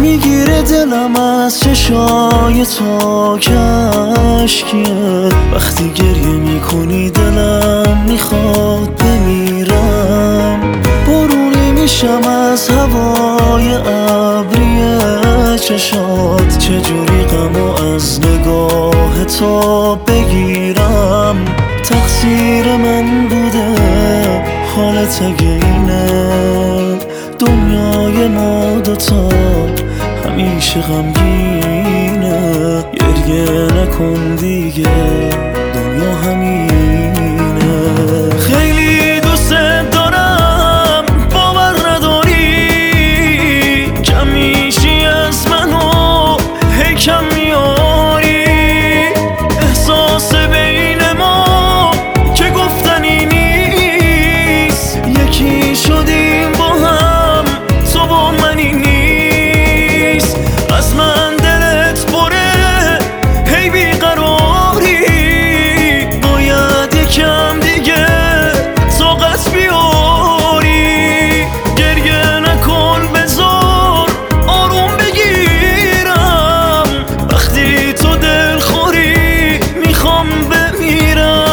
میگیره دلم از چشای تو کشکیه. وقتی گریه میکنی دلم میخواد بمیرم. بارونی میشم از هوای ابری چشات. چجوری غمو از نگاه تو بگیرم؟ تقصیر من بوده حالت اگه اینه. دنیای ما دوتا همیشه غمگینه. گریه نکن دیگه دنیا همینه. خیلی دوست دارم باور نداری. کم میشی از منو هی کم میاری. احساس بین ما که گفتنی نیست. یکی شدیم با هم تو با منی نیست. از من دلت پره هی بیقراری. باید یکم دیگه طاقت بیاری. گریه نکن بذار آروم بگیرم. وقتی تو دلخوری میخوام بمیرم.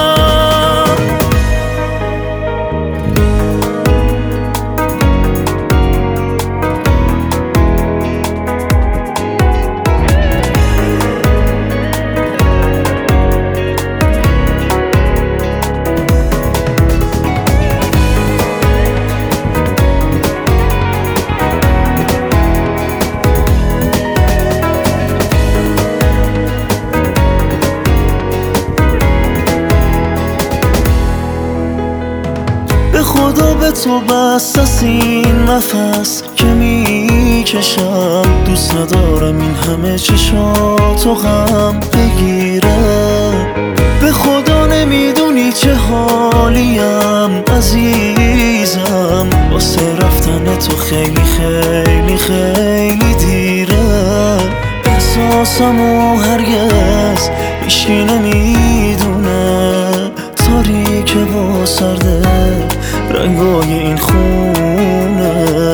به خدا به تو بس از این نفس که میکشم. دوست ندارم این همه چشاتو غم بگیره. به خدا نمیدونی چه حالیم عزیزم. واسه رفتن تو خیلی خیلی خیلی دیره. احساسمو هرگز هیچکی نمیدونه. تاریکه و سرده رنگای این خونه.